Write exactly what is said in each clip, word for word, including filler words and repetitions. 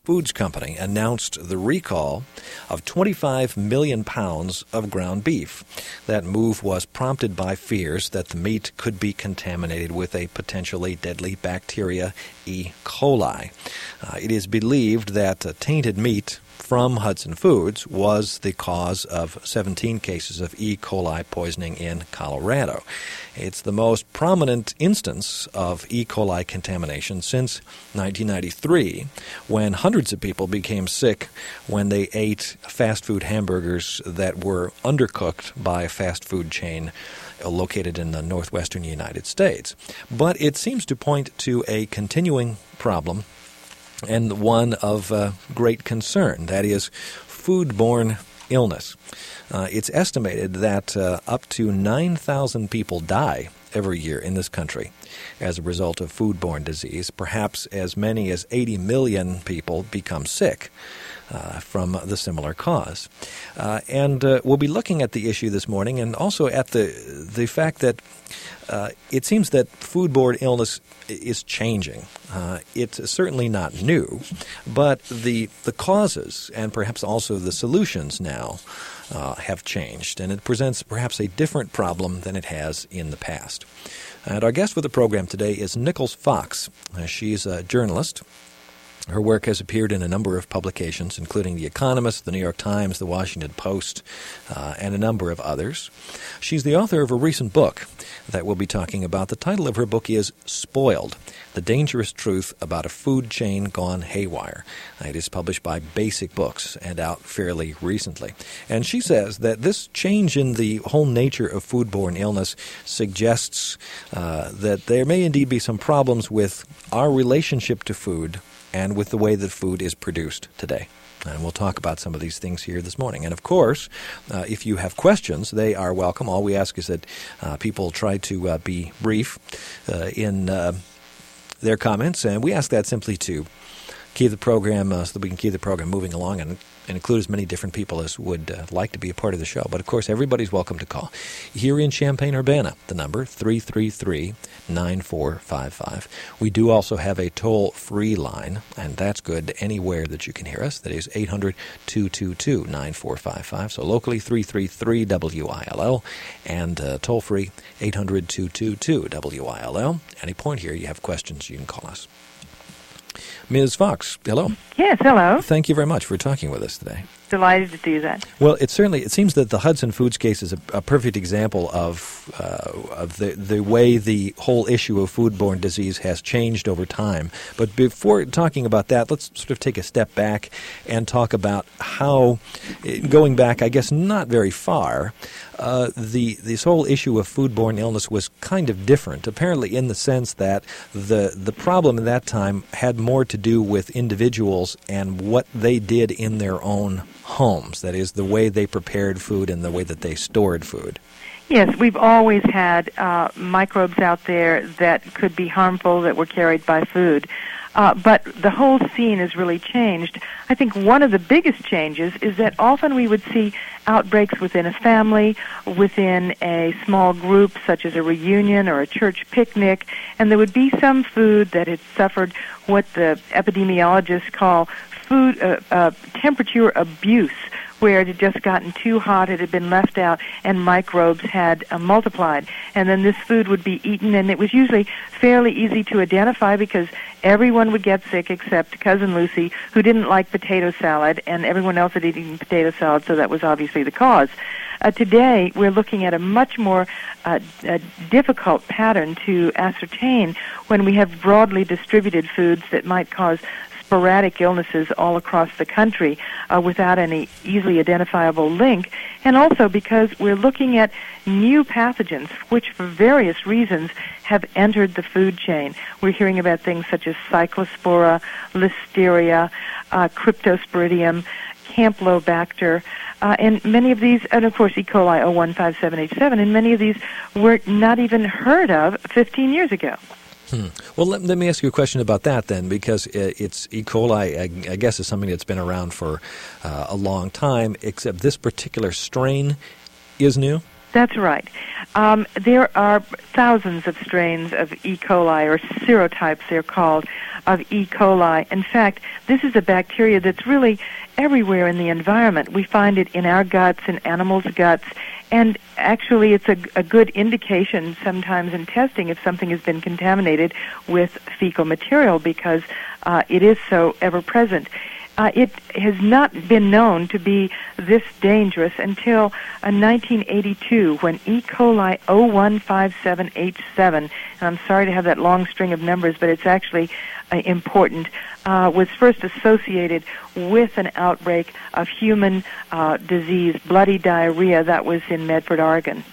Foods Company announced the recall of twenty-five million pounds of ground beef. That move was prompted by fears that the meat could be contaminated with a potentially deadly bacteria, E. coli. Uh, it is believed that uh, tainted meat from Hudson Foods was the cause of seventeen cases of E. coli poisoning in Colorado. It's the most prominent instance of E. coli contamination since nineteen ninety-three, when hundreds of people became sick when they ate fast food hamburgers that were undercooked by a fast food chain located in the northwestern United States. But it seems to point to a continuing problem, and one of uh, great concern, that is foodborne illness. Uh, it's estimated that uh, up to nine thousand people die every year in this country as a result of foodborne disease. Perhaps as many as eighty million people become sick uh, from the similar cause. Uh, and uh, we'll be looking at the issue this morning, and also at the the fact that uh, it seems that foodborne illness is changing. Uh, it's certainly not new, but the the causes and perhaps also the solutions now uh, have changed, and it presents perhaps a different problem than it has in the past. And our guest for the program today is Nichols Fox. Uh, she's a journalist. Her work has appeared in a number of publications, including The Economist, The New York Times, The Washington Post, uh, and a number of others. She's the author of a recent book that we'll be talking about. The title of her book is Spoiled: The Dangerous Truth About a Food Chain Gone Haywire. It is published by Basic Books and out fairly recently. And she says that this change in the whole nature of foodborne illness suggests uh, that there may indeed be some problems with our relationship to food and with the way that food is produced today. And we'll talk about some of these things here this morning. And, of course, uh, if you have questions, they are welcome. All we ask is that uh, people try to uh, be brief uh, in uh, their comments, and we ask that simply to keep the program uh, so that we can keep the program moving along and, and include as many different people as would uh, like to be a part of the show. But, of course, everybody's welcome to call. Here in Champaign-Urbana, the number, three three three, nine four five five. We do also have a toll-free line, and that's good anywhere that you can hear us. That is eight hundred, two two two, nine four five five. So locally, three three three W I L L, and uh, toll-free, eight hundred, two two two, W I L L. Any point here you have questions, you can call us. Miz Fox, hello. Yes, hello. Thank you very much for talking with us today. Delighted to do that. Well, it certainly it seems that the Hudson Foods case is a, a perfect example of uh, of the the way the whole issue of foodborne disease has changed over time. But before talking about that, let's sort of take a step back and talk about how, going back, I guess, not very far, uh, the this whole issue of foodborne illness was kind of different. Apparently, in the sense that the the problem at that time had more to do with individuals and what they did in their own homes. That is, the way they prepared food and the way that they stored food. Yes, we've always had uh, microbes out there that could be harmful that were carried by food. Uh, but the whole scene has really changed. I think one of the biggest changes is that often we would see outbreaks within a family, within a small group, such as a reunion or a church picnic, and there would be some food that had suffered what the epidemiologists call food uh, uh, temperature abuse, where it had just gotten too hot, it had been left out, and microbes had uh, multiplied. And then this food would be eaten, and it was usually fairly easy to identify because everyone would get sick except Cousin Lucy, who didn't like potato salad, and everyone else had eaten potato salad, so that was obviously the cause. Uh, today, we're looking at a much more uh, a difficult pattern to ascertain when we have broadly distributed foods that might cause sporadic illnesses all across the country uh, without any easily identifiable link, and also because we're looking at new pathogens which for various reasons have entered the food chain. We're hearing about things such as Cyclospora, Listeria, uh, Cryptosporidium, Campylobacter, uh, and many of these, and of course E. coli oh one five seven H seven, and many of these were not even heard of fifteen years ago. Hmm. Well, let, let me ask you a question about that then, because it's E. coli, I, I guess, is something that's been around for uh, a long time, except this particular strain is new? That's right. Um, there are thousands of strains of E. coli, or serotypes they're called, of E. coli. In fact, this is a bacteria that's really everywhere in the environment. We find it in our guts, in animals' guts, and actually it's a, a good indication sometimes in testing if something has been contaminated with fecal material because uh, it is so ever-present. Uh, it has not been known to be this dangerous until uh, nineteen eighty-two when E. coli oh one five seven H seven, and I'm sorry to have that long string of numbers, but it's actually uh, important, uh, was first associated with an outbreak of human uh, disease, bloody diarrhea, that was in Medford, Oregon.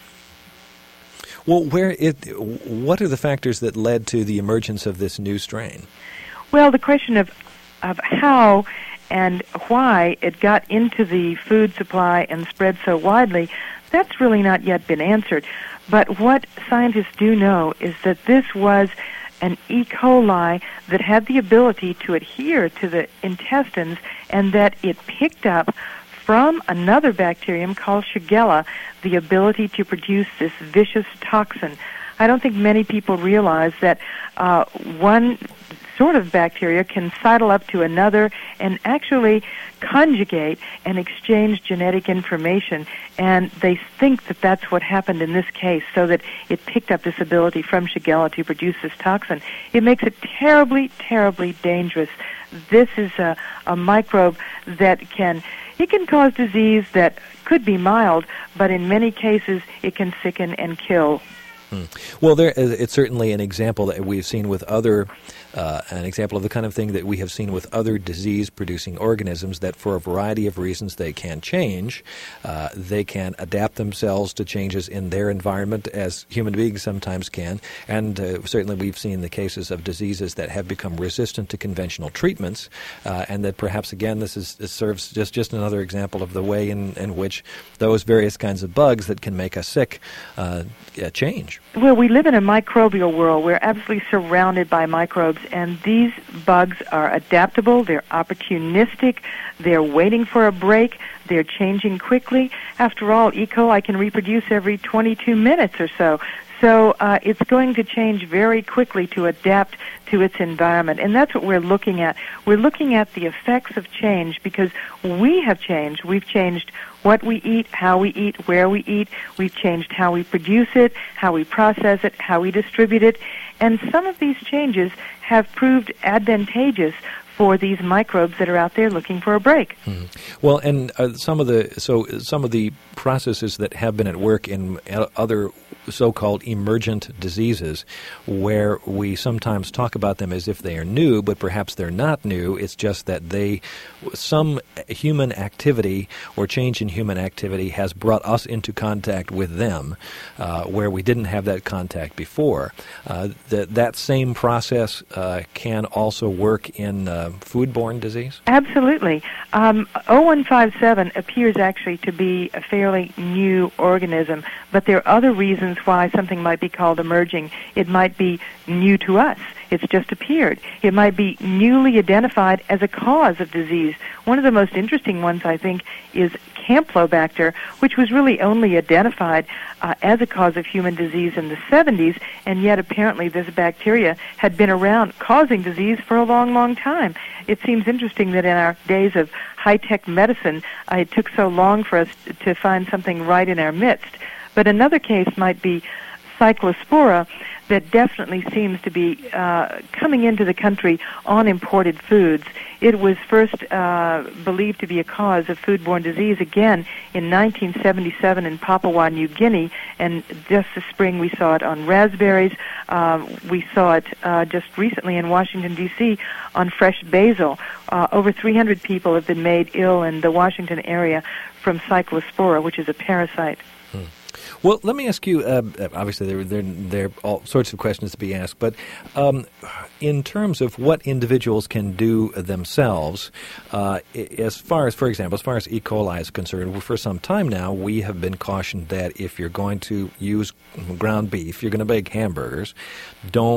Well, where it, what are the factors that led to the emergence of this new strain? Well, the question of of how and why it got into the food supply and spread so widely, that's really not yet been answered. But what scientists do know is that this was an E. coli that had the ability to adhere to the intestines and that it picked up from another bacterium called Shigella the ability to produce this vicious toxin. I don't think many people realize that uh, one sort of bacteria can sidle up to another and actually conjugate and exchange genetic information, and they think that that's what happened in this case, so that it picked up this ability from Shigella to produce this toxin. It makes it terribly, terribly dangerous. This is a, a microbe that can, it can cause disease that could be mild, but in many cases it can sicken and kill. Hmm. Well, there, it's certainly an example that we've seen with other, uh, an example of the kind of thing that we have seen with other disease-producing organisms, that for a variety of reasons they can change. Uh, they can adapt themselves to changes in their environment, as human beings sometimes can. And uh, certainly we've seen the cases of diseases that have become resistant to conventional treatments, uh, and that perhaps, again, this, is, this serves just, just another example of the way in, in which those various kinds of bugs that can make us sick uh, change. Well, we live in a microbial world. We're absolutely surrounded by microbes, and these bugs are adaptable, they're opportunistic, they're waiting for a break, they're changing quickly. After all, E. coli can reproduce every twenty-two minutes or so. So uh, it's going to change very quickly to adapt to its environment. And that's what we're looking at. We're looking at the effects of change because we have changed. We've changed what we eat, how we eat, where we eat. We've changed how we produce it, how we process it, how we distribute it. And some of these changes have proved advantageous for these microbes that are out there looking for a break. Mm-hmm. Well, and uh, some of the so some of the processes that have been at work in other so-called emergent diseases, where we sometimes talk about them as if they are new, but perhaps they're not new. It's just that they, some human activity or change in human activity has brought us into contact with them, uh, where we didn't have that contact before. Uh, that that same process uh, can also work in uh, foodborne disease? Absolutely. Um, oh one five seven appears actually to be a fairly new organism, but there are other reasons why something might be called emerging. It might be new to us. It's just appeared. It might be newly identified as a cause of disease. One of the most interesting ones, I think, is Campylobacter, which was really only identified uh, as a cause of human disease in the seventies, and yet apparently this bacteria had been around causing disease for a long, long time. It seems interesting that in our days of high-tech medicine, uh, it took so long for us to find something right in our midst. But another case might be Cyclospora, that definitely seems to be uh, coming into the country on imported foods. It was first uh, believed to be a cause of foodborne disease again in nineteen seventy-seven in Papua New Guinea, and just this spring we saw it on raspberries. Uh, we saw it uh, just recently in Washington, D C on fresh basil. Uh, over three hundred people have been made ill in the Washington area from Cyclospora, which is a parasite. Hmm. Well, let me ask you, uh, obviously there, there, there are all sorts of questions to be asked, but um, in terms of what individuals can do themselves, uh, as far as, for example, as far as E. coli is concerned, for some time now we have been cautioned that if you're going to use ground beef, you're going to make hamburgers, don't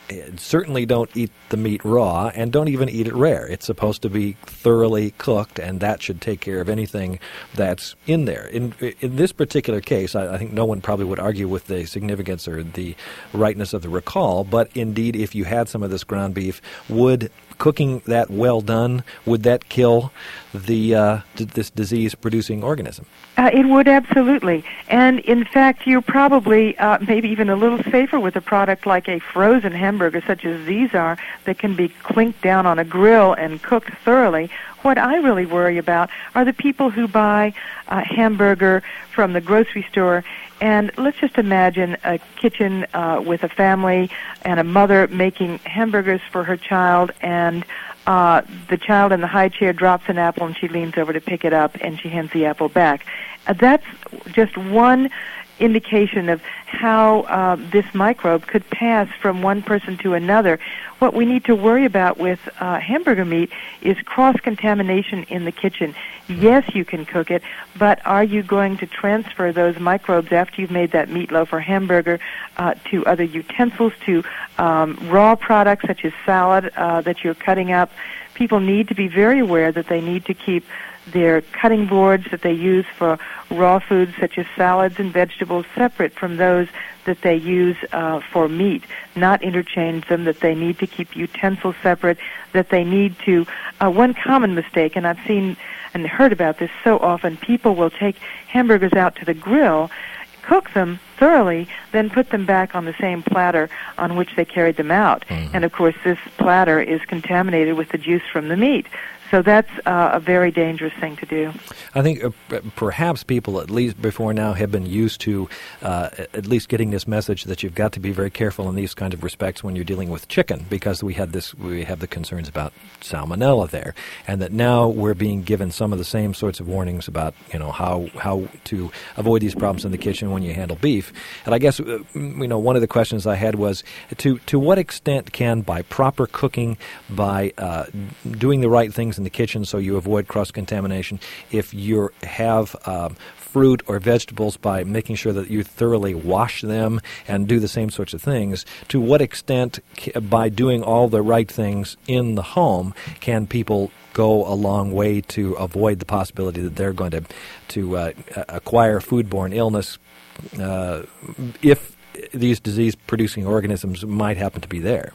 certainly don't eat the meat raw, and don't even eat it rare. It's supposed to be thoroughly cooked, and that should take care of anything that's in there. In in this particular case, I, I think no one probably would argue with the significance or the rightness of the recall, but indeed, if you had some of this ground beef, would cooking that well done, would that kill the uh, d- this disease-producing organism? Uh, it would, absolutely. And in fact, you're probably uh, maybe even a little safer with a product like a frozen hamburger, such as these are, that can be clinked down on a grill and cooked thoroughly. What I really worry about are the people who buy a hamburger from the grocery store. And let's just imagine a kitchen uh, with a family and a mother making hamburgers for her child, and uh, the child in the high chair drops an apple and she leans over to pick it up and she hands the apple back. Uh, that's just one indication of how uh, this microbe could pass from one person to another. What we need to worry about with uh, hamburger meat is cross-contamination in the kitchen. Yes, you can cook it, but are you going to transfer those microbes after you've made that meatloaf or hamburger uh, to other utensils, to um, raw products such as salad uh, that you're cutting up? People need to be very aware that they need to keep their cutting boards that they use for raw foods such as salads and vegetables separate from those that they use uh, for meat, not interchange them, that they need to keep utensils separate, that they need to... Uh, one common mistake, and I've seen and heard about this so often, people will take hamburgers out to the grill, cook them thoroughly, then put them back on the same platter on which they carried them out. Mm-hmm. And, of course, this platter is contaminated with the juice from the meat. So that's uh, a very dangerous thing to do. I think uh, perhaps people, at least before now, have been used to uh, at least getting this message that you've got to be very careful in these kind of respects when you're dealing with chicken, because we had this, we have the concerns about salmonella there, and that now we're being given some of the same sorts of warnings about, you know, how how to avoid these problems in the kitchen when you handle beef. And I guess uh, you know, one of the questions I had was to to what extent can, by proper cooking, by uh, doing the right things in the kitchen so you avoid cross-contamination, if you have um, fruit or vegetables, by making sure that you thoroughly wash them and do the same sorts of things, to what extent, by doing all the right things in the home, can people go a long way to avoid the possibility that they're going to, to uh, acquire foodborne illness uh, if these disease-producing organisms might happen to be there?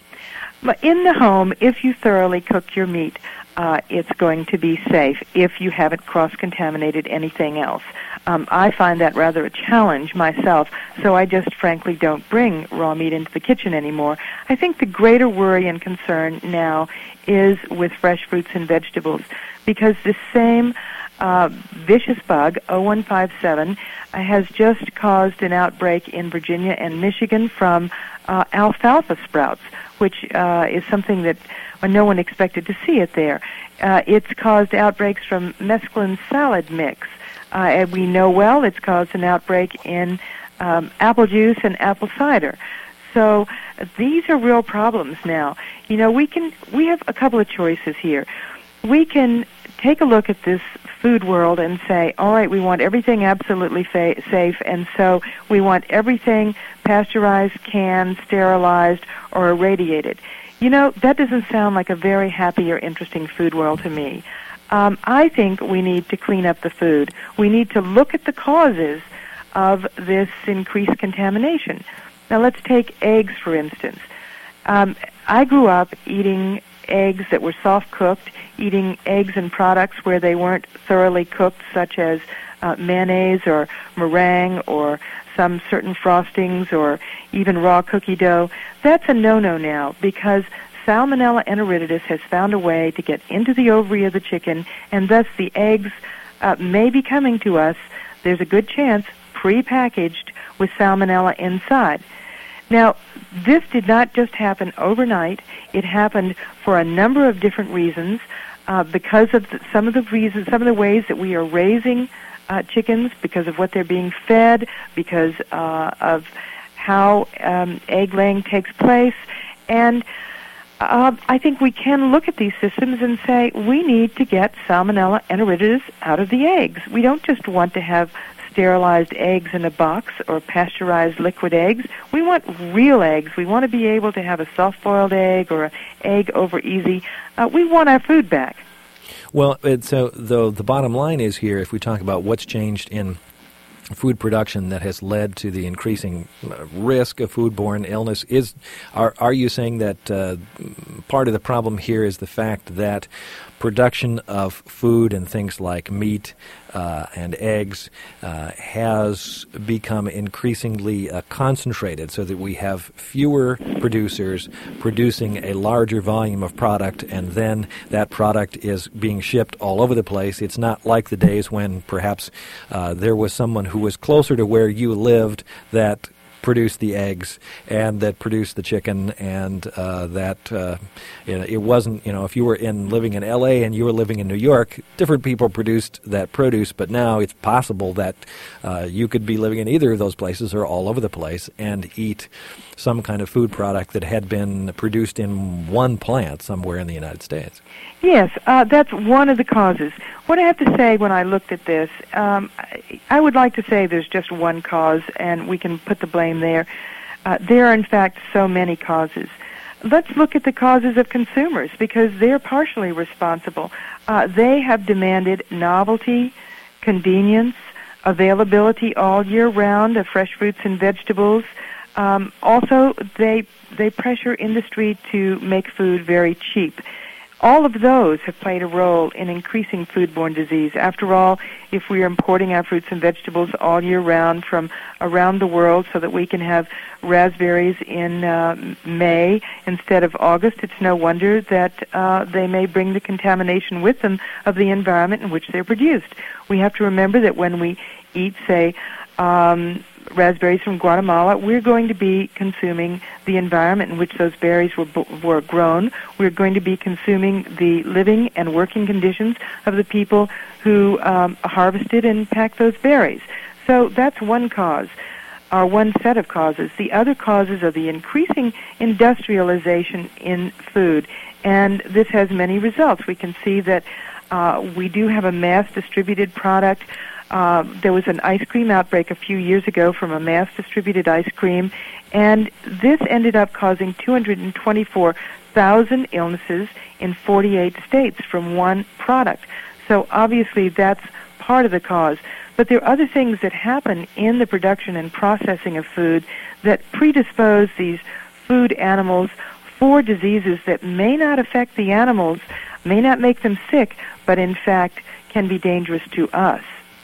In the home, if you thoroughly cook your meat, uh, it's going to be safe if you haven't cross-contaminated anything else. Um, I find that rather a challenge myself, so I just frankly don't bring raw meat into the kitchen anymore. I think the greater worry and concern now is with fresh fruits and vegetables, because the same uh, vicious bug, O one five seven, uh, has just caused an outbreak in Virginia and Michigan from uh, alfalfa sprouts, which uh, is something that well, no one expected to see it there. Uh, it's caused outbreaks from mesclun salad mix. Uh, and we know well it's caused an outbreak in um, apple juice and apple cider. So uh, these are real problems now. You know, we can we have a couple of choices here. We can take a look at this food world and say, all right, we want everything absolutely fa- safe, and so we want everything pasteurized, canned, sterilized, or irradiated. You know, that doesn't sound like a very happy or interesting food world to me. Um, I think we need to clean up the food. We need to look at the causes of this increased contamination. Now, let's take eggs, for instance. Um, I grew up eating eggs that were soft-cooked, eating eggs and products where they weren't thoroughly cooked, such as uh, mayonnaise or meringue or some certain frostings or even raw cookie dough. That's a no-no now, because Salmonella enteritidis has found a way to get into the ovary of the chicken, and thus the eggs uh, may be coming to us, there's a good chance, pre-packaged with Salmonella inside. Now, this did not just happen overnight. It happened for a number of different reasons, uh, because of the, some of the reasons, some of the ways that we are raising uh, chickens, because of what they're being fed, because uh, of how um, egg laying takes place, and Uh, I think we can look at these systems and say we need to get Salmonella enteritidis out of the eggs. We don't just want to have sterilized eggs in a box or pasteurized liquid eggs. We want real eggs. We want to be able to have a soft-boiled egg or an egg over easy. Uh, we want our food back. Well, it, so the, the bottom line is here, if we talk about what's changed in food production that has led to the increasing risk of foodborne illness, is are are you saying that uh, part of the problem here is the fact that production of food and things like meat uh, and eggs uh, has become increasingly uh, concentrated, so that we have fewer producers producing a larger volume of product, and then that product is being shipped all over the place? It's not like the days when perhaps uh, there was someone who was closer to where you lived that produced the eggs and that produced the chicken, and uh, that uh, you know, it wasn't, you know, if you were in living in L A and you were living in New York, different people produced that produce, but now it's possible that uh, you could be living in either of those places or all over the place and eat some kind of food product that had been produced in one plant somewhere in the United States. Yes, uh, that's one of the causes. What I have to say when I looked at this, um, I, I would like to say there's just one cause, and we can put the blame there. Uh, there are, in fact, so many causes. Let's look at the causes of consumers, because they're partially responsible. Uh, they have demanded novelty, convenience, availability all year round of fresh fruits and vegetables. Um, also, they they pressure industry to make food very cheap. All of those have played a role in increasing foodborne disease. After all, if we are importing our fruits and vegetables all year round from around the world so that we can have raspberries in uh, May instead of August, it's no wonder that uh, they may bring the contamination with them of the environment in which they're produced. We have to remember that when we eat, say, um, raspberries from Guatemala, we're going to be consuming the environment in which those berries were were grown. We're going to be consuming the living and working conditions of the people who um, harvested and packed those berries. So that's one cause, or one set of causes. The other causes are the increasing industrialization in food, and this has many results. We can see that uh, we do have a mass-distributed product. Uh, there was an ice cream outbreak a few years ago from a mass-distributed ice cream, and this ended up causing two hundred twenty-four thousand illnesses in forty-eight states from one product. So obviously that's part of the cause. But there are other things that happen in the production and processing of food that predispose these food animals for diseases that may not affect the animals, may not make them sick, but in fact can be dangerous to us.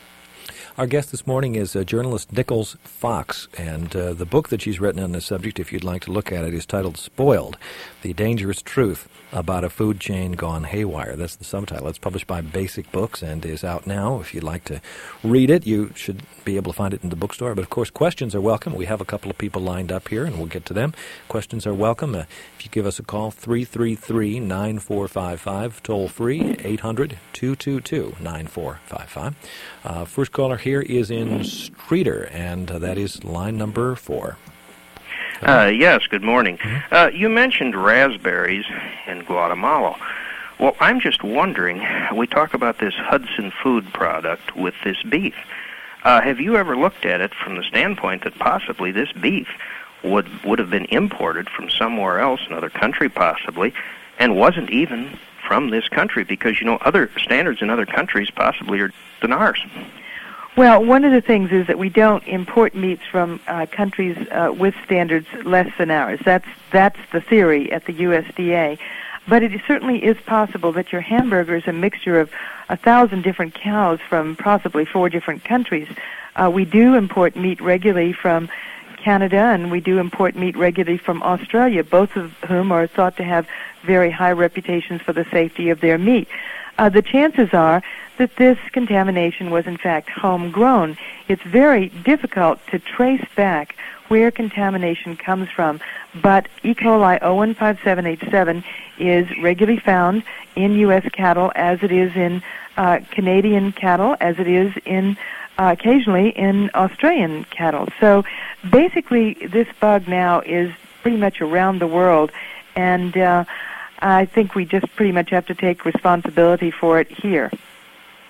Our guest this morning is uh, journalist Nichols Fox, and uh, the book that she's written on this subject, if you'd like to look at it, is titled Spoiled, The Dangerous Truth About a Food Chain Gone Haywire. That's the subtitle. It's published by Basic Books and is out now. If you'd like to read it, you should be able to find it in the bookstore. But, of course, questions are welcome. We have a couple of people lined up here, and we'll get to them. Questions are welcome. Uh, if you give us a call, three three three, nine four five five, toll free, eight hundred, two two two, nine four five five. Uh, first caller here is in Streeter, and uh, that is line number four. Uh, yes, good morning. Mm-hmm. Uh, you mentioned raspberries in Guatemala. Well, I'm just wondering, we talk about this Hudson food product with this beef. Uh, have you ever looked at it from the standpoint that possibly this beef would would have been imported from somewhere else, another country possibly, and wasn't even from this country? Because, you know, other standards in other countries possibly are than ours. Well, one of the things is that we don't import meats from uh, countries uh, with standards less than ours. That's that's the theory at the U S D A. But it certainly is possible that your hamburger is a mixture of a thousand different cows from possibly four different countries. Uh, we do import meat regularly from Canada, and we do import meat regularly from Australia, both of whom are thought to have very high reputations for the safety of their meat. Uh, the chances are that this contamination was in fact homegrown. It's very difficult to trace back where contamination comes from, but E. coli oh one five seven H seven is regularly found in U S cattle, as it is in uh, Canadian cattle, as it is in uh, occasionally in Australian cattle. So basically this bug now is pretty much around the world, and uh, I think we just pretty much have to take responsibility for it here.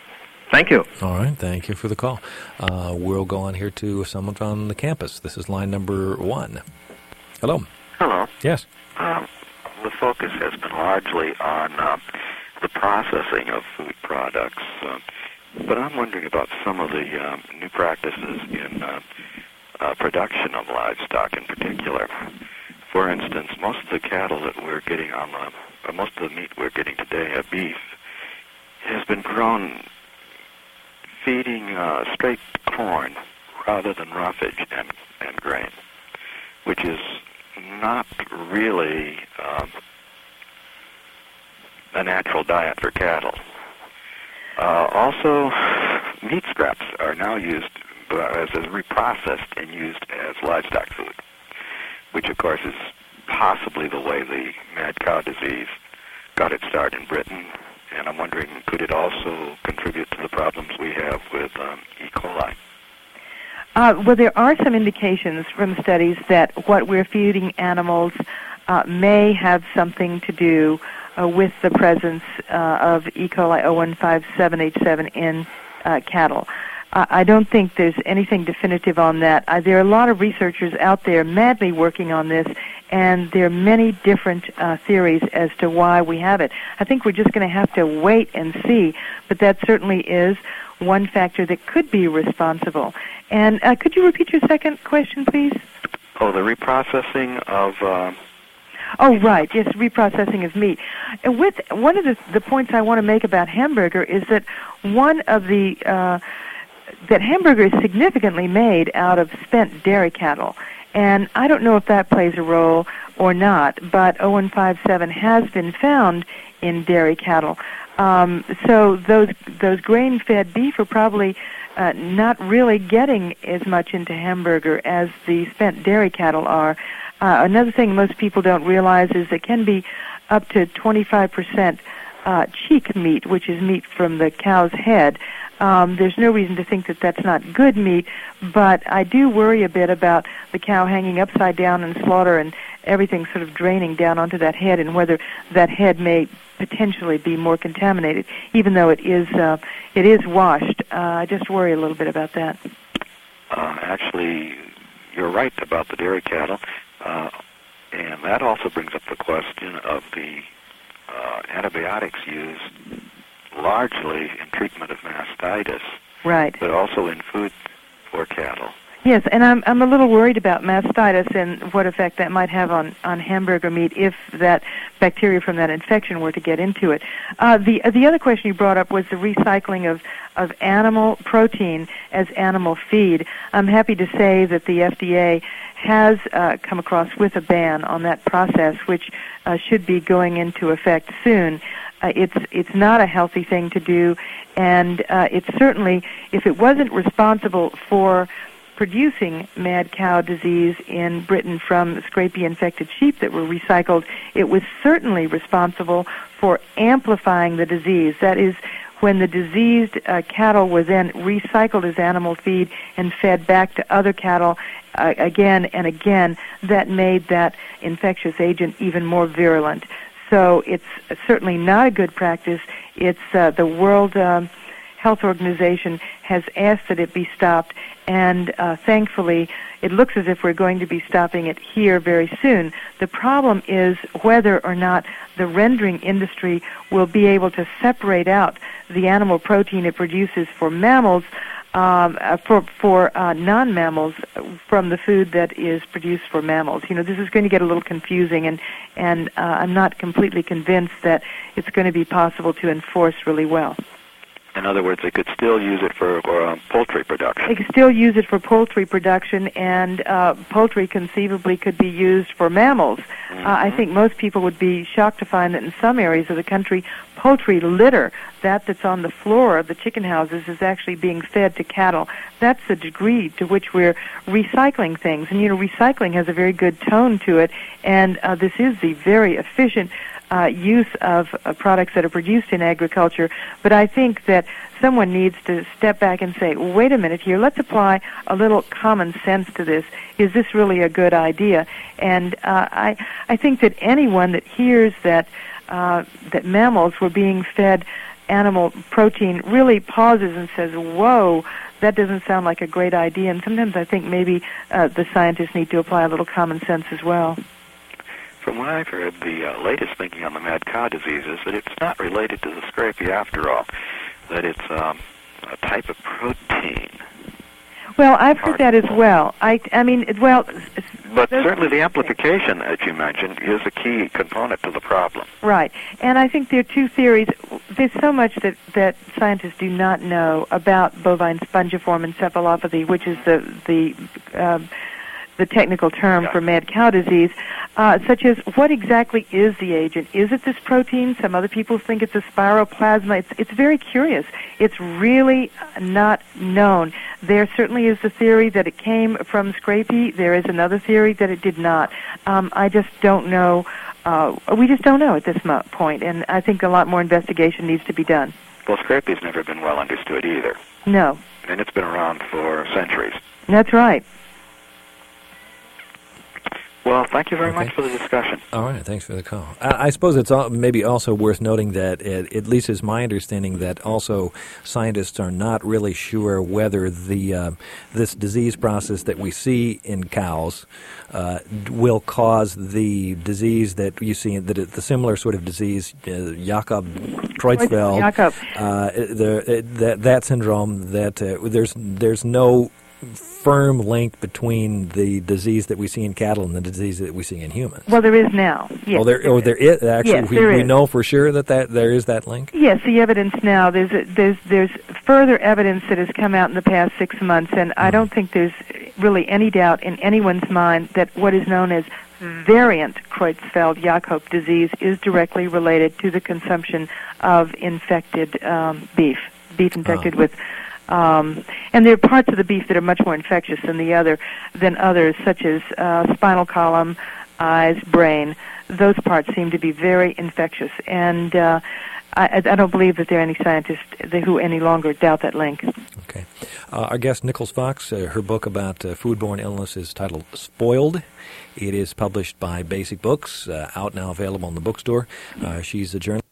Thank you. All right. Thank you for the call. Uh, we'll go on here to someone on the campus. This is line number one. Hello. Hello. Yes. Um, the focus has been largely on uh, the processing of food products, uh, but I'm wondering about some of the um, new practices in uh, uh, production of livestock in particular. For instance, most of the cattle that we're getting on the, or most of the meat we're getting today, uh, beef, has been grown feeding uh, straight corn rather than roughage and, and grain, which is not really um, a natural diet for cattle. Uh, also, meat scraps are now used uh, as, as reprocessed and used as livestock food, which of course is possibly the way the mad cow disease got its start in Britain. And I'm wondering, could it also contribute to the problems we have with um, E. coli? Uh, well, there are some indications from studies that what we're feeding animals uh, may have something to do uh, with the presence uh, of E. coli oh one five seven H seven in uh, cattle. Uh, I don't think there's anything definitive on that. Uh, there are a lot of researchers out there madly working on this, and there are many different uh, theories as to why we have it. I think we're just going to have to wait and see, but that certainly is one factor that could be responsible. And uh, could you repeat your second question, please? Oh, the reprocessing of... Uh... Oh, right, yes, reprocessing of meat. And with one of the, the points I want to make about hamburger is that one of the... Uh, that hamburger is significantly made out of spent dairy cattle. And I don't know if that plays a role or not, but oh one five seven has been found in dairy cattle. Um, so those those grain-fed beef are probably uh, not really getting as much into hamburger as the spent dairy cattle are. Uh, another thing most people don't realize is it can be up to twenty-five percent uh, cheek meat, which is meat from the cow's head. Um, there's no reason to think that that's not good meat, but I do worry a bit about the cow hanging upside down in slaughter and everything sort of draining down onto that head, and whether that head may potentially be more contaminated, even though it is uh, it is washed. Uh, I just worry a little bit about that. Uh, actually, you're right about the dairy cattle, uh, and that also brings up the question of the uh, antibiotics used largely in treatment of mastitis, right? But also in food for cattle. Yes, and I'm I'm a little worried about mastitis and what effect that might have on, on hamburger meat if that bacteria from that infection were to get into it. Uh, the the other question you brought up was the recycling of, of animal protein as animal feed. I'm happy to say that the F D A has uh, come across with a ban on that process, which uh, should be going into effect soon. Uh, it's it's not a healthy thing to do, and uh, it's certainly, if it wasn't responsible for producing mad cow disease in Britain from scrapie-infected sheep that were recycled, it was certainly responsible for amplifying the disease. That is, when the diseased uh, cattle were then recycled as animal feed and fed back to other cattle uh, again and again, that made that infectious agent even more virulent. So it's certainly not a good practice. It's uh, the World um, Health Organization has asked that it be stopped, and uh, thankfully it looks as if we're going to be stopping it here very soon. The problem is whether or not the rendering industry will be able to separate out the animal protein it produces for mammals Um, uh, for for uh, non-mammals from the food that is produced for mammals. You know, this is going to get a little confusing, and and uh, I'm not completely convinced that it's going to be possible to enforce really well. In other words, they could still use it for, for um, poultry production. They could still use it for poultry production, and uh, poultry conceivably could be used for mammals. Mm-hmm. Uh, I think most people would be shocked to find that in some areas of the country, poultry litter, that that's on the floor of the chicken houses, is actually being fed to cattle. That's the degree to which we're recycling things. And, you know, recycling has a very good tone to it, and uh, this is the very efficient Uh, use of uh, products that are produced in agriculture, but I think that someone needs to step back and say, wait a minute here, let's apply a little common sense to this. Is this really a good idea? And uh, I, I think that anyone that hears that uh, that mammals were being fed animal protein really pauses and says, whoa, that doesn't sound like a great idea. And sometimes I think maybe uh, the scientists need to apply a little common sense as well. From what I've heard, the uh, latest thinking on the mad cow disease is that it's not related to the scrapie after all, that it's um, a type of protein. Well, I've heard that as well. I, I mean, well... But certainly the amplification, as you mentioned, is a key component to the problem. Right. And I think there are two theories. There's so much that, that scientists do not know about bovine spongiform encephalopathy, which is the... the uh, the technical term yeah. for mad cow disease, uh, such as what exactly is the agent? Is it this protein? Some other people think it's a spiroplasma. It's, it's very curious. It's really not known. There certainly is the theory that it came from scrapie. There is another theory that it did not. Um, I just don't know. Uh, we just don't know at this mo- point, and I think a lot more investigation needs to be done. Well, scrapie's never been well understood either. No. And it's been around for centuries. That's right. Well, thank you very okay. much for the discussion. All right, thanks for the call. I, I suppose it's all, maybe also worth noting that, it, at least is my understanding, that also scientists are not really sure whether the uh, this disease process that we see in cows uh, will cause the disease that you see, that it, the similar sort of disease, uh, Jakob Creutzfeldt, Jakob. uh, the, that that syndrome. That uh, there's there's no firm link between the disease that we see in cattle and the disease that we see in humans. Well, there is now. Yes. Oh, there, oh, there is actually. Yes, we, there we is. know for sure that, that there is that link. Yes, the evidence now. There's a, there's there's further evidence that has come out in the past six months, and I don't think there's really any doubt in anyone's mind that what is known as variant Creutzfeldt-Jakob disease is directly related to the consumption of infected um, beef, beef infected Oh. with. Um, and there are parts of the beef that are much more infectious than the other than others, such as uh, spinal column, eyes, brain. Those parts seem to be very infectious, and uh, I, I don't believe that there are any scientists who any longer doubt that link. Okay. Uh, our guest, Nichols Fox, uh, her book about uh, foodborne illness is titled Spoiled. It is published by Basic Books, uh, out now, available in the bookstore. Uh, she's a journalist.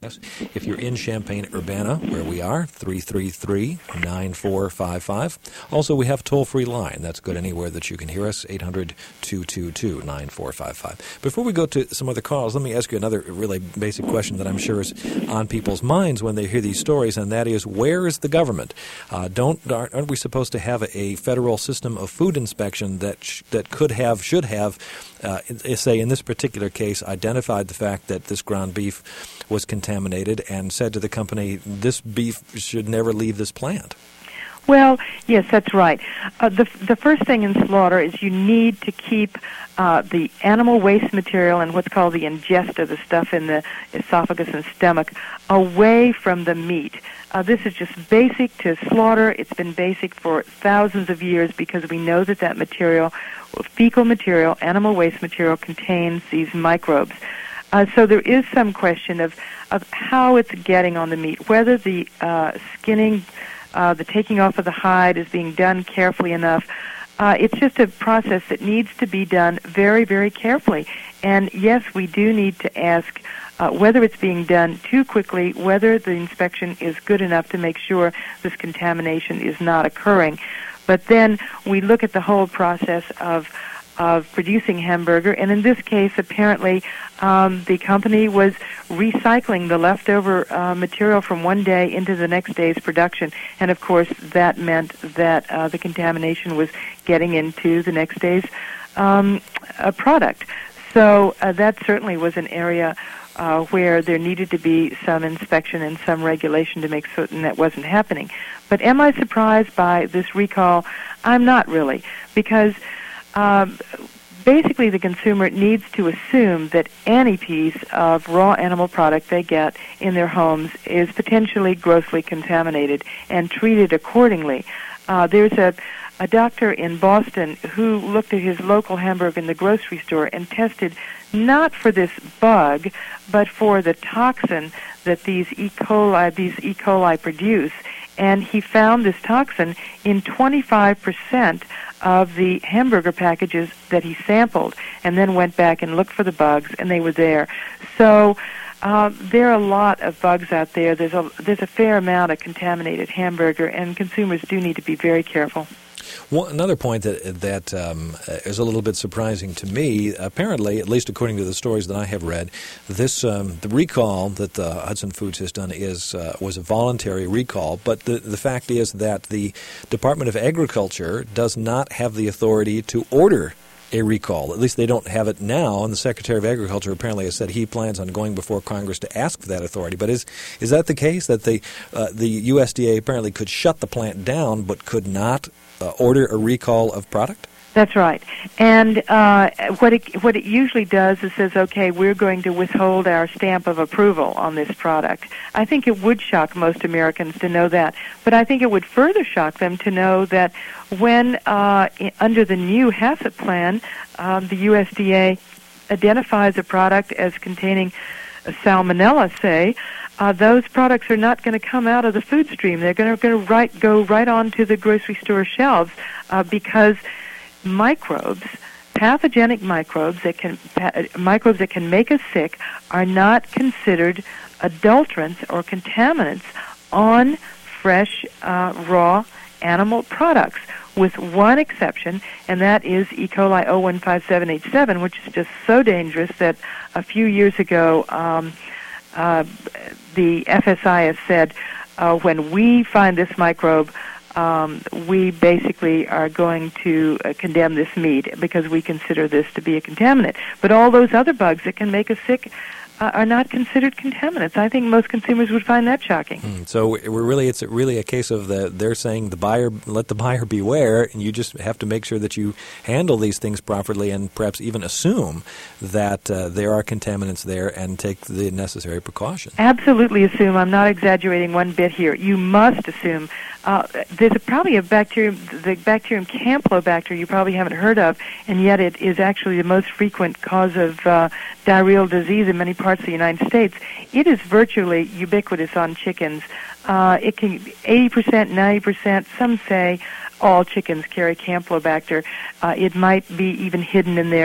If you're in Champaign-Urbana, where we are, three three three, nine four five five. Also, we have a toll-free line. That's good anywhere that you can hear us, eight hundred, two two two, nine four five five. Before we go to some other calls, let me ask you another really basic question that I'm sure is on people's minds when they hear these stories, and that is, where is the government? Uh, don't aren't, aren't we supposed to have a, a federal system of food inspection that sh- that could have, should have, uh, say in this particular case, identified the fact that this ground beef was contaminated and said to the company, this beef should never leave this plant? Well, yes, that's right. Uh, the the first thing in slaughter is you need to keep uh, the animal waste material and what's called the ingesta, the stuff in the esophagus and stomach, away from the meat. Uh, this is just basic to slaughter. It's been basic for thousands of years because we know that that material, fecal material, animal waste material, contains these microbes. Uh, so there is some question of, of how it's getting on the meat, whether the uh, skinning, uh, the taking off of the hide is being done carefully enough. Uh, it's just a process that needs to be done very, very carefully. And yes, we do need to ask uh, whether it's being done too quickly, whether the inspection is good enough to make sure this contamination is not occurring. But then we look at the whole process of of producing hamburger, and in this case, apparently, um, the company was recycling the leftover uh, material from one day into the next day's production, and of course, that meant that uh, the contamination was getting into the next day's um, uh, product. So uh, that certainly was an area uh, where there needed to be some inspection and some regulation to make certain that wasn't happening. But am I surprised by this recall? I'm not really, because Um, basically, the consumer needs to assume that any piece of raw animal product they get in their homes is potentially grossly contaminated and treated accordingly. Uh, there's a, a doctor in Boston who looked at his local hamburger in the grocery store and tested not for this bug, but for the toxin that these E. coli, these E. coli produce. And he found this toxin in twenty-five percent of the hamburger packages that he sampled, and then went back and looked for the bugs, and they were there. So uh, there are a lot of bugs out there. There's a there's a fair amount of contaminated hamburger, and consumers do need to be very careful. Well, another point that that um, is a little bit surprising to me, apparently, at least according to the stories that I have read, this um, the recall that the Hudson Foods has done is uh, was a voluntary recall. But the the fact is that the Department of Agriculture does not have the authority to order a recall. At least they don't have it now, and the Secretary of Agriculture apparently has said he plans on going before Congress to ask for that authority. But is is that the case, that the uh, the U S D A apparently could shut the plant down but could not uh, order a recall of product? That's right. And uh, what it what it usually does is says, okay, we're going to withhold our stamp of approval on this product. I think it would shock most Americans to know that. But I think it would further shock them to know that when, uh, under the new HACCP plan, um, the U S D A identifies a product as containing salmonella, say, uh, those products are not going to come out of the food stream. They're going to right, go right onto the grocery store shelves uh, because microbes, pathogenic microbes that can pa- microbes that can make us sick, are not considered adulterants or contaminants on fresh, uh, raw animal products, with one exception, and that is E. coli oh one five seven eight seven, which is just so dangerous that a few years ago um, uh, the F S I S said, uh, when we find this microbe, Um, we basically are going to uh, condemn this meat because we consider this to be a contaminant. But all those other bugs that can make us sick uh, are not considered contaminants. I think most consumers would find that shocking. Mm, so we're really, it's really a case of the, they're saying the buyer, let the buyer beware, and you just have to make sure that you handle these things properly and perhaps even assume that uh, there are contaminants there and take the necessary precautions. Absolutely assume. I'm not exaggerating one bit here. You must assume. Uh, there's a, probably a bacterium, the bacterium Campylobacter you probably haven't heard of, and yet it is actually the most frequent cause of uh, diarrheal disease in many parts of the United States. It is virtually ubiquitous on chickens. Uh, it can eighty percent, ninety percent, some say all chickens carry Campylobacter. Uh, it might be even hidden in their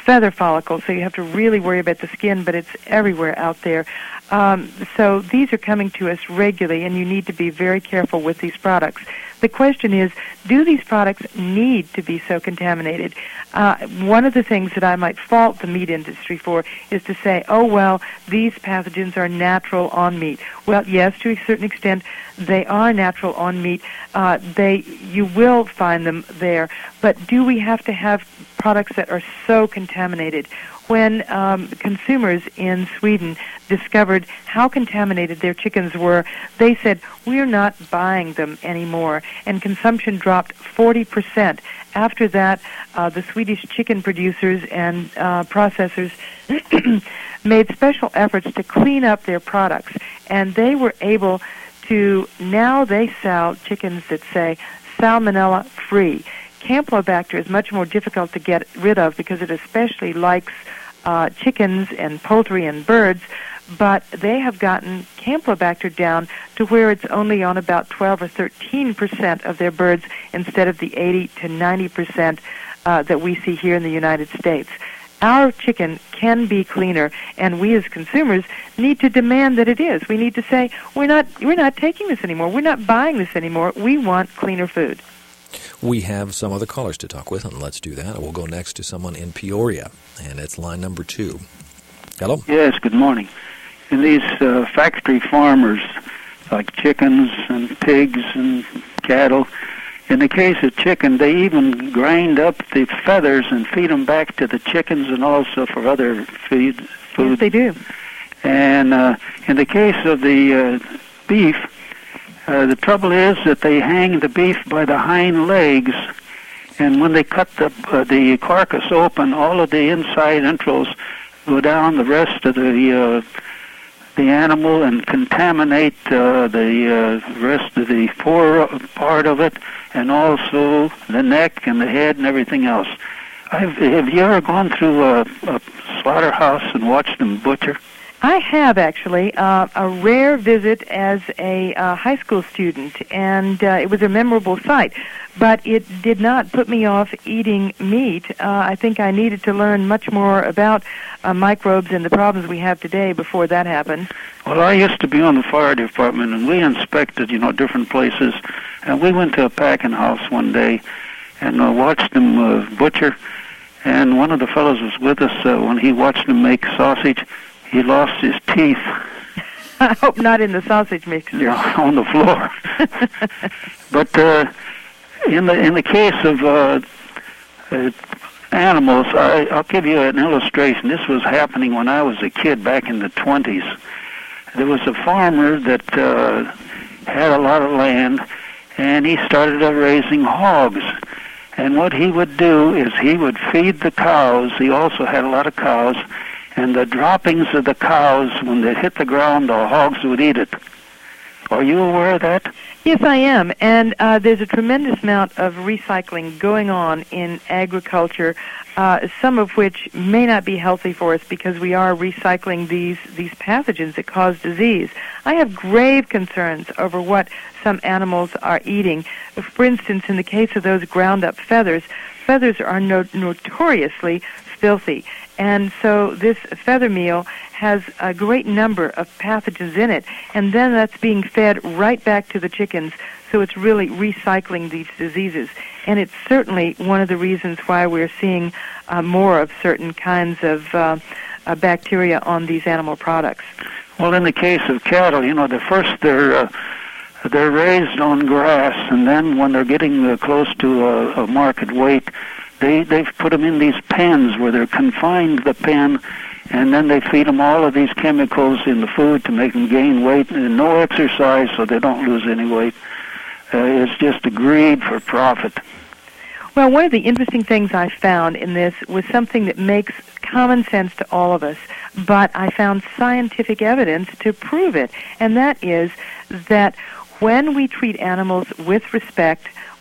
feather follicles, so you have to really worry about the skin, but it's everywhere out there. Um, so these are coming to us regularly, and you need to be very careful with these products. The question is, do these products need to be so contaminated? Uh, one of the things that I might fault the meat industry for is to say, oh, well, these pathogens are natural on meat. Well, yes, to a certain extent, they are natural on meat. Uh, they, you will find them there. But do we have to have products that are so contaminated? When um, consumers in Sweden discovered how contaminated their chickens were, they said, we're not buying them anymore. And consumption dropped forty percent. After that, uh, the Swedish chicken producers and uh, processors made special efforts to clean up their products. And they were able to, now they sell chickens that say salmonella free. Campylobacter is much more difficult to get rid of because it especially likes uh, chickens and poultry and birds, but they have gotten Campylobacter down to where it's only on about twelve or thirteen percent of their birds instead of the eighty to ninety percent uh, that we see here in the United States. Our chicken can be cleaner, and we as consumers need to demand that it is. We need to say, we're not, we're not taking this anymore. We're not buying this anymore. We want cleaner food. We have some other callers to talk with, and let's do that. We'll go next to someone in Peoria, and it's line number two. Hello? Yes, good morning. In these uh, factory farmers, like chickens and pigs and cattle, in the case of chicken, they even grind up the feathers and feed them back to the chickens and also for other feed, food. Yes, they do. And uh, in the case of the uh, beef, uh, the trouble is that they hang the beef by the hind legs, and when they cut the uh, the carcass open, all of the inside entrails go down the rest of the uh, the animal and contaminate uh, the uh, rest of the fore part of it, and also the neck and the head and everything else. I've, have you ever gone through a, a slaughterhouse and watched them butcher? I have, actually, uh, a rare visit as a uh, high school student, and uh, it was a memorable sight. But it did not put me off eating meat. Uh, I think I needed to learn much more about uh, microbes and the problems we have today before that happened. Well, I used to be on the fire department, and we inspected, you know, different places. And we went to a packing house one day and uh, watched them uh, butcher. And one of the fellows was with us uh, when he watched them make sausage. He lost his teeth. I hope not in the sausage mixer. Yeah, on the floor. But uh, in the in the case of uh, uh, animals, I, I'll give you an illustration. This was happening when I was a kid back in the twenties. There was a farmer that uh, had a lot of land, and he started uh, raising hogs. And what he would do is he would feed the cows. He also had a lot of cows. And the droppings of the cows, when they hit the ground, the hogs would eat it. Are you aware of that? Yes, I am. And uh, there's a tremendous amount of recycling going on in agriculture, uh, some of which may not be healthy for us because we are recycling these, these pathogens that cause disease. I have grave concerns over what some animals are eating. For instance, in the case of those ground-up feathers, feathers are no- notoriously filthy. And so this feather meal has a great number of pathogens in it, and then that's being fed right back to the chickens, so it's really recycling these diseases. And it's certainly one of the reasons why we're seeing uh, more of certain kinds of uh, uh, bacteria on these animal products. Well, in the case of cattle, you know, the first they're uh, they're raised on grass, and then when they're getting uh, close to a, a market weight, They, they've put them in these pens where they're confined to the pen, and then they feed them all of these chemicals in the food to make them gain weight, and no exercise so they don't lose any weight. Uh, it's just a greed for profit. Well, one of the interesting things I found in this was something that makes common sense to all of us, but I found scientific evidence to prove it, and that is that when we treat animals with respect,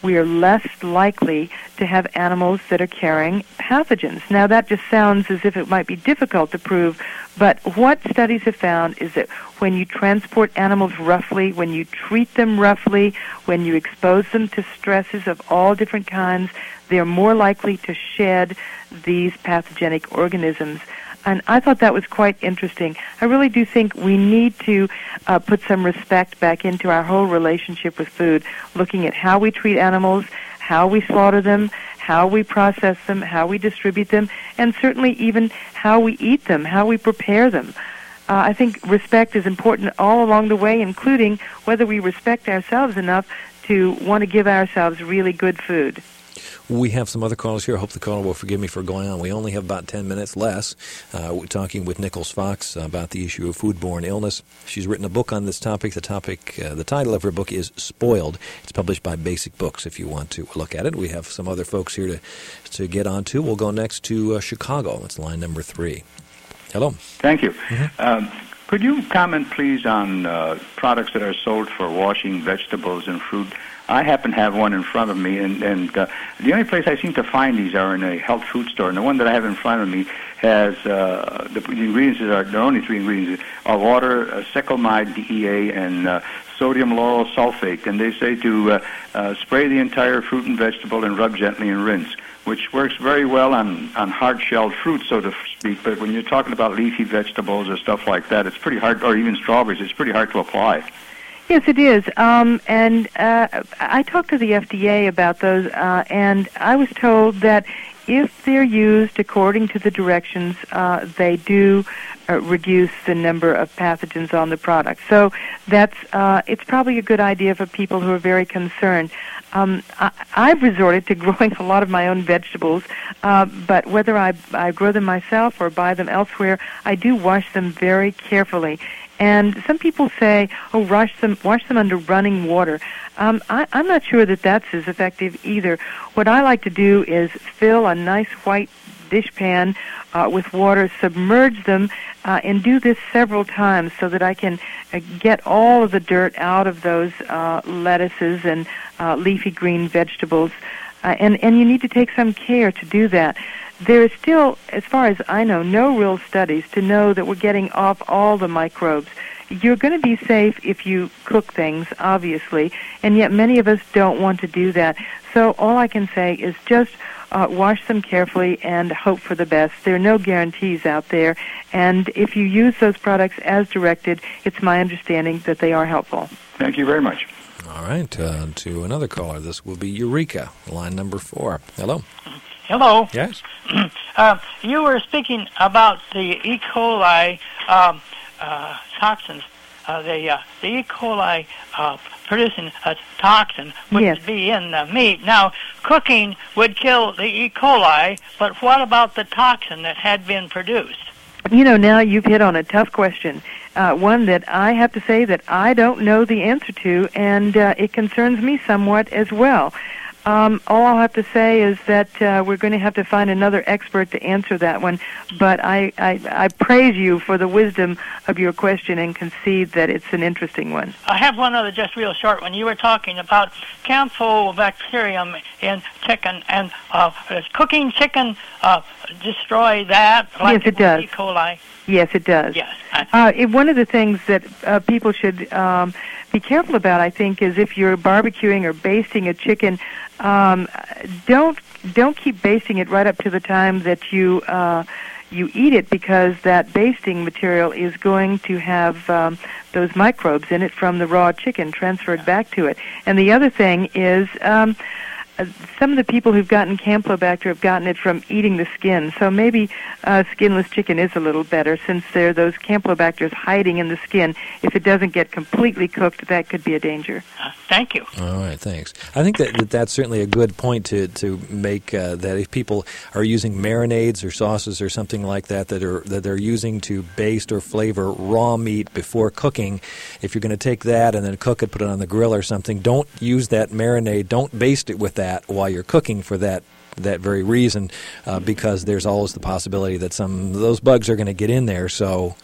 we are less likely to have animals that are carrying pathogens. Now, that just sounds as if it might be difficult to prove, but what studies have found is that when you transport animals roughly, when you treat them roughly, when you expose them to stresses of all different kinds, they're more likely to shed these pathogenic organisms. And I thought that was quite interesting. I really do think we need to uh, put some respect back into our whole relationship with food, looking at how we treat animals, how we slaughter them, how we process them, how we distribute them, and certainly even how we eat them, how we prepare them. Uh, I think respect is important all along the way, including whether we respect ourselves enough to want to give ourselves really good food. We have some other callers here. I hope the caller will forgive me for going on. We only have about ten minutes less. Uh, we're talking with Nichols Fox about the issue of foodborne illness. She's written a book on this topic. The topic, uh, the title of her book is Spoiled. It's published by Basic Books if you want to look at it. We have some other folks here to, to get on to. We'll go next to uh, Chicago. It's line number three. Hello. Thank you. Mm-hmm. Um, could you comment, please, on uh, products that are sold for washing vegetables and fruit? I happen to have one in front of me, and, and uh, the only place I seem to find these are in a health food store. And the one that I have in front of me has uh, the, the ingredients are there are only three ingredients: are water, uh, secomide, D E A, and uh, sodium lauryl sulfate. And they say to uh, uh, spray the entire fruit and vegetable and rub gently and rinse, which works very well on, on hard-shelled fruit, so to speak. But when you're talking about leafy vegetables or stuff like that, it's pretty hard, or even strawberries, it's pretty hard to apply. Yes, it is. Um, and uh, I talked to the F D A about those, uh, and I was told that if they're used according to the directions, uh, they do uh, reduce the number of pathogens on the product. So that's uh, it's probably a good idea for people who are very concerned. Um, I, I've resorted to growing a lot of my own vegetables, uh, but whether I, I grow them myself or buy them elsewhere, I do wash them very carefully. And some people say, oh, wash them, wash them under running water. Um, I, I'm not sure that that's as effective either. What I like to do is fill a nice white dishpan uh, with water, submerge them, uh, and do this several times so that I can uh, get all of the dirt out of those uh, lettuces and uh, leafy green vegetables. Uh, and, and you need to take some care to do that. There is still, as far as I know, no real studies to know that we're getting off all the microbes. You're going to be safe if you cook things, obviously, and yet many of us don't want to do that. So all I can say is just uh, wash them carefully and hope for the best. There are no guarantees out there, and if you use those products as directed, it's my understanding that they are helpful. Thank you very much. All right, uh, to another caller. This will be Eureka, line number four. Hello. Hello. Yes. uh, you were speaking about the E. coli um, uh, toxins, uh, the, uh, the E. coli uh, producing a toxin would yes. be in the meat. Now, cooking would kill the E. coli, but what about the toxin that had been produced? You know, now you've hit on a tough question, uh, one that I have to say that I don't know the answer to, and uh, it concerns me somewhat as well. Um, all I'll have to say is that uh, we're going to have to find another expert to answer that one, but I, I, I praise you for the wisdom of your question and concede that it's an interesting one. I have one other just real short one. You were talking about Campylobacterium in chicken, and uh, does cooking chicken uh, destroy that? Like Yes, it does. E. coli? Yes, it does. Yes. Uh, it, one of the things that uh, people should um, be careful about, I think, is if you're barbecuing or basting a chicken, um, don't don't keep basting it right up to the time that you uh, you eat it, because that basting material is going to have um, those microbes in it from the raw chicken transferred back to it. And the other thing is, um, uh, some of the people who've gotten Campylobacter have gotten it from eating the skin. So maybe uh, skinless chicken is a little better, since there are those Campylobacters hiding in the skin. If it doesn't get completely cooked, that could be a danger. Uh, thank you. All right, thanks. I think that, that that's certainly a good point to to make, uh, that if people are using marinades or sauces or something like that that are that they're using to baste or flavor raw meat before cooking, if you're going to take that and then cook it, put it on the grill or something, don't use that marinade, don't baste it with that while you're cooking for that that very reason, uh, because there's always the possibility that some of those bugs are going to get in there. So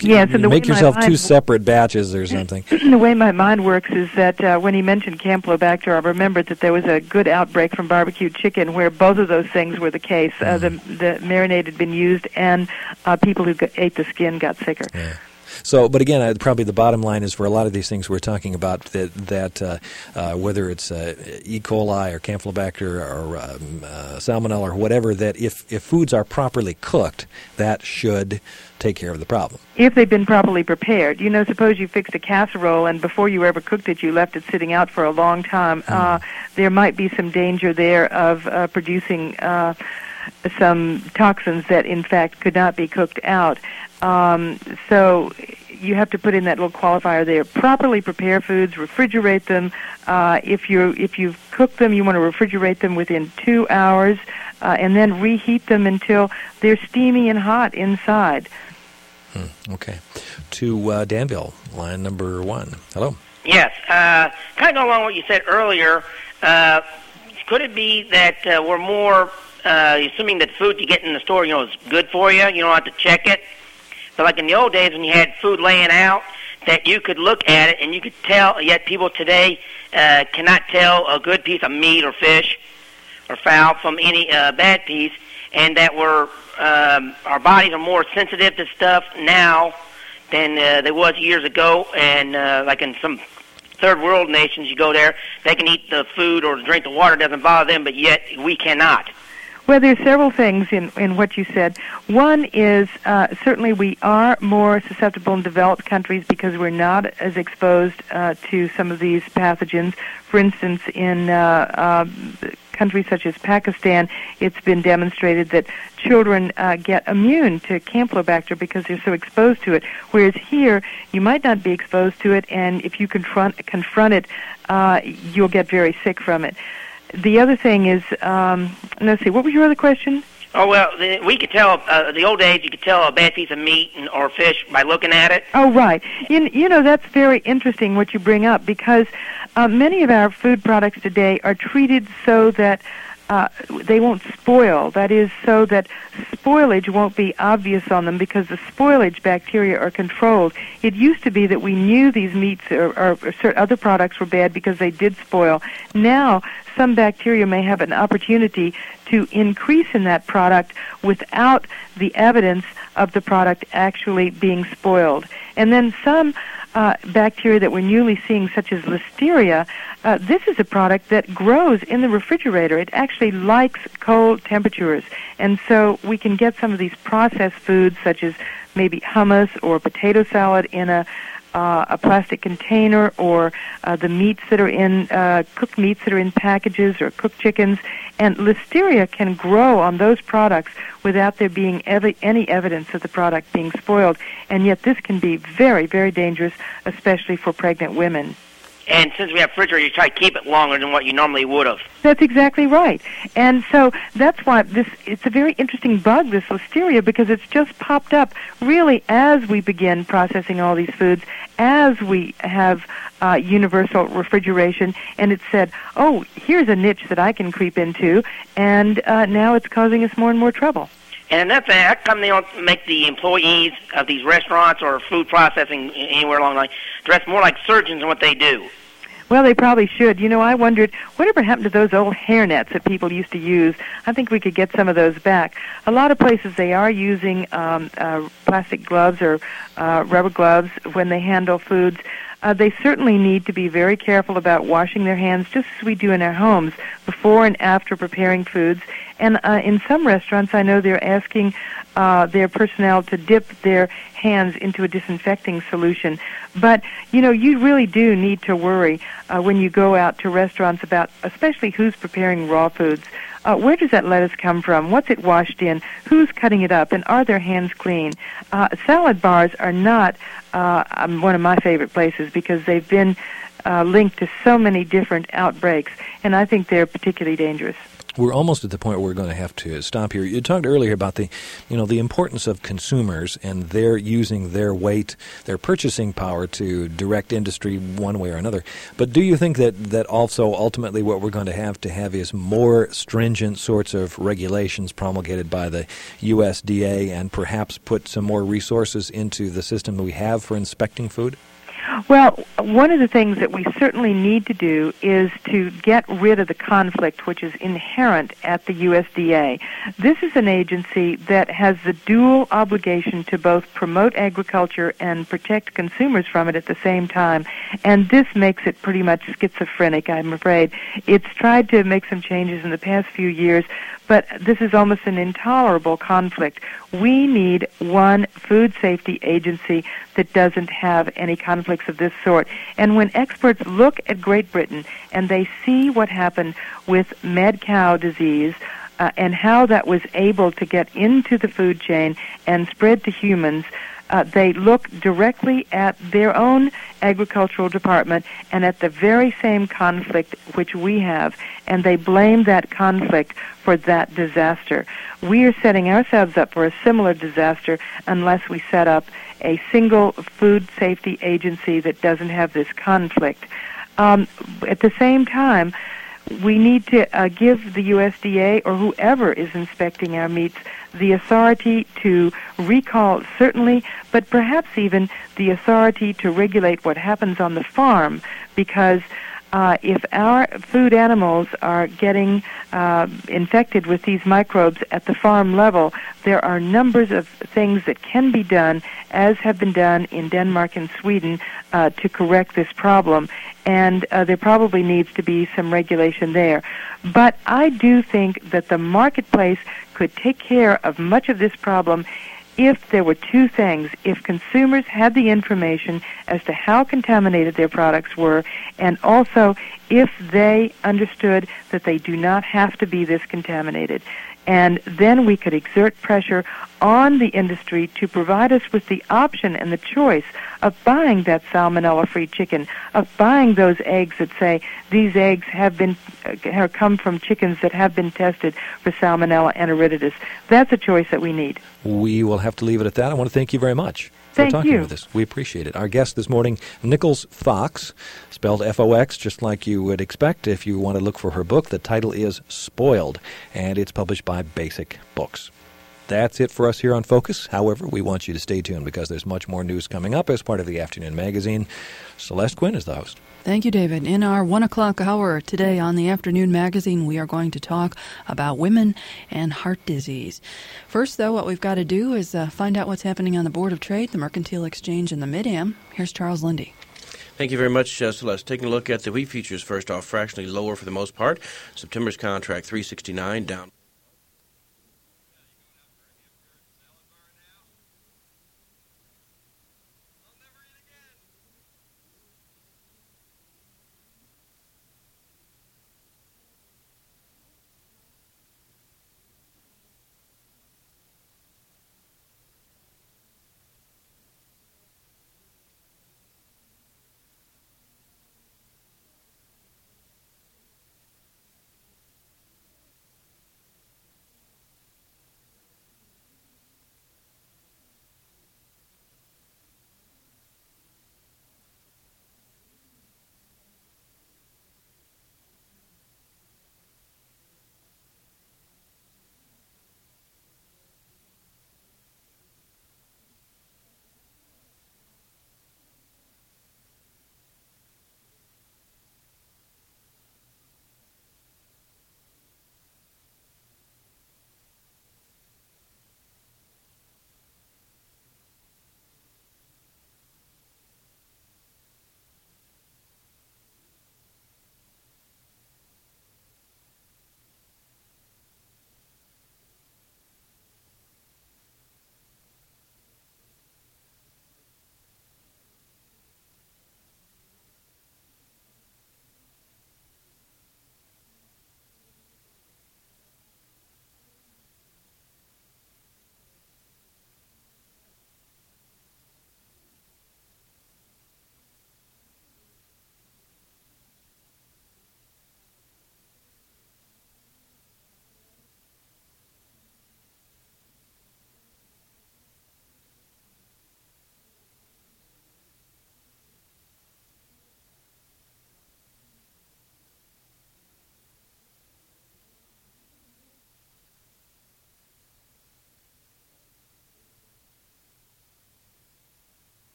Yes, and the make way my yourself mind two separate batches or something. The way my mind works is that uh, when he mentioned Campylobacter, I remembered that there was a good outbreak from barbecued chicken where both of those things were the case. Uh, the, the marinade had been used, and uh, people who got, ate the skin got sicker. Yeah. So, but again, uh, probably the bottom line is for a lot of these things we're talking about that that uh, uh, whether it's uh, E. coli or Campylobacter or um, uh, Salmonella or whatever, that if, if foods are properly cooked, that should take care of the problem. If they've been properly prepared. You know, suppose you fixed a casserole and before you ever cooked it, you left it sitting out for a long time. Mm. Uh, there might be some danger there of uh, producing uh, some toxins that, in fact, could not be cooked out. Um, so you have to put in that little qualifier there. Properly prepare foods, refrigerate them. Uh, if you if you've cooked them, you want to refrigerate them within two hours, uh, and then reheat them until they're steamy and hot inside. Hmm, okay. To uh, Danville, line number one. Hello. Yes. Uh, kind of go along with what you said earlier. Uh, could it be that uh, we're more uh, assuming that food you get in the store, you know, is good for you? You don't have to check it. But like in the old days when you had food laying out, that you could look at it and you could tell, yet people today uh, cannot tell a good piece of meat or fish or fowl from any uh, bad piece, and that we're, um, our bodies are more sensitive to stuff now than uh, they was years ago. And uh, like in some third world nations, you go there, they can eat the food or drink the water, it doesn't bother them, but yet we cannot. Well, there's several things in, in what you said. One is uh, certainly we are more susceptible in developed countries because we're not as exposed uh, to some of these pathogens. For instance, in uh, uh, countries such as Pakistan, it's been demonstrated that children uh, get immune to Campylobacter because they're so exposed to it, whereas here you might not be exposed to it, and if you confront, confront it, uh, you'll get very sick from it. The other thing is, um, let's see, what was your other question? Oh, well, the, we could tell, uh, the old days, you could tell a bad piece of meat and, or fish by looking at it. Oh, right. You, you know, that's very interesting what you bring up because uh, many of our food products today are treated so that uh, they won't spoil. That is, so that spoilage won't be obvious on them because the spoilage bacteria are controlled. It used to be that we knew these meats or, or, or certain other products were bad because they did spoil. Now, some bacteria may have an opportunity to increase in that product without the evidence of the product actually being spoiled. And then some uh, bacteria that we're newly seeing, such as Listeria, uh, this is a product that grows in the refrigerator. It actually likes cold temperatures. And so we can get some of these processed foods, such as maybe hummus or potato salad in a Uh, a plastic container, or uh, the meats that are in, uh, cooked meats that are in packages, or cooked chickens. And Listeria can grow on those products without there being ev- any evidence of the product being spoiled. And yet this can be very, very dangerous, especially for pregnant women. And since we have refrigerator, you try to keep it longer than what you normally would have. That's exactly right. And so that's why this it's a very interesting bug, this Listeria, because it's just popped up really as we begin processing all these foods, as we have uh, universal refrigeration, and it said, oh, here's a niche that I can creep into, and uh, now it's causing us more and more trouble. And that's how come they don't make the employees of these restaurants or food processing anywhere along the line dress more like surgeons in what they do? Well, they probably should. You know, I wondered, whatever happened to those old hairnets that people used to use? I think we could get some of those back. A lot of places they are using um, uh, plastic gloves or uh, rubber gloves when they handle foods. Uh, they certainly need to be very careful about washing their hands, just as we do in our homes, before and after preparing foods. And uh, in some restaurants, I know they're asking uh, their personnel to dip their hands into a disinfecting solution. But, you know, you really do need to worry uh, when you go out to restaurants about, especially who's preparing raw foods. Uh, where does that lettuce come from? What's it washed in? Who's cutting it up? And are their hands clean? Uh, salad bars are not uh, um, one of my favorite places because they've been uh, linked to so many different outbreaks, and I think they're particularly dangerous. We're almost at the point where we're going to have to stop here. You talked earlier about the, you know, the importance of consumers and their using their weight, their purchasing power to direct industry one way or another. But do you think that, that also ultimately what we're going to have to have is more stringent sorts of regulations promulgated by the U S D A and perhaps put some more resources into the system that we have for inspecting food? Well, one of the things that we certainly need to do is to get rid of the conflict which is inherent at the U S D A. This is an agency that has the dual obligation to both promote agriculture and protect consumers from it at the same time, and this makes it pretty much schizophrenic, I'm afraid. It's tried to make some changes in the past few years, but this is almost an intolerable conflict. We need one food safety agency that doesn't have any conflicts of this sort. And when experts look at Great Britain and they see what happened with mad cow disease uh, and how that was able to get into the food chain and spread to humans, Uh, they look directly at their own agricultural department and at the very same conflict which we have, and they blame that conflict for that disaster. We are setting ourselves up for a similar disaster unless we set up a single food safety agency that doesn't have this conflict. Um, at the same time, we need to uh, give the U S D A or whoever is inspecting our meats the authority to recall, certainly, but perhaps even the authority to regulate what happens on the farm, because uh, if our food animals are getting uh, infected with these microbes at the farm level, there are numbers of things that can be done, as have been done in Denmark and Sweden, uh, to correct this problem. And uh, there probably needs to be some regulation there. But I do think that the marketplace could take care of much of this problem if there were two things. If consumers had the information as to how contaminated their products were, and also if they understood that they do not have to be this contaminated. And then we could exert pressure on the industry to provide us with the option and the choice of buying that salmonella-free chicken, of buying those eggs that say these eggs have been uh, have come from chickens that have been tested for salmonella enteritidis. That's a choice that we need. We will have to leave it at that. I want to thank you very much for thank talking you. with us. We appreciate it. Our guest this morning, Nichols Fox, spelled F O X, just like you would expect if you want to look for her book. The title is Spoiled, and it's published by Basic Books. That's it for us here on Focus. However, we want you to stay tuned because there's much more news coming up as part of the Afternoon Magazine. Celeste Quinn is the host. Thank you, David. In our one o'clock hour today on the Afternoon Magazine, we are going to talk about women and heart disease. First, though, what we've got to do is uh, find out what's happening on the Board of Trade, the Mercantile Exchange, and the Mid-Am. Here's Charles Lindy. Thank you very much, uh, Celeste. Taking a look at the wheat futures first off, fractionally lower for the most part. September's contract three sixty-nine down.